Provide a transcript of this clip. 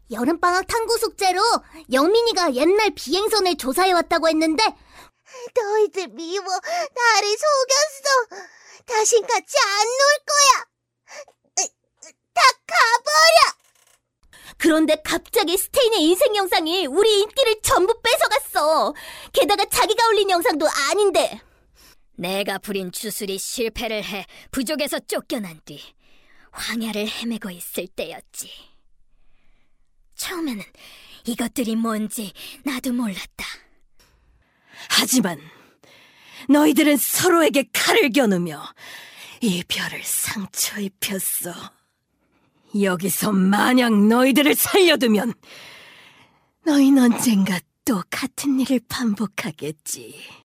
여름방학 탐구 숙제로 영민이가 옛날 비행선을 조사해왔다고 했는데 너희들 미워. 나를 속였어. 다신 같이 안 놀 거야. 다 가버려. 그런데 갑자기 스테인의 인생 영상이 우리 인기를 전부 뺏어갔어. 게다가 자기가 올린 영상도 아닌데. 내가 부린 주술이 실패를 해 부족에서 쫓겨난 뒤 황야를 헤매고 있을 때였지. 처음에는 이것들이 뭔지 나도 몰랐다. 하지만 너희들은 서로에게 칼을 겨누며 이 별을 상처 입혔어. 여기서 만약 너희들을 살려두면 너희는 언젠가 또 같은 일을 반복하겠지.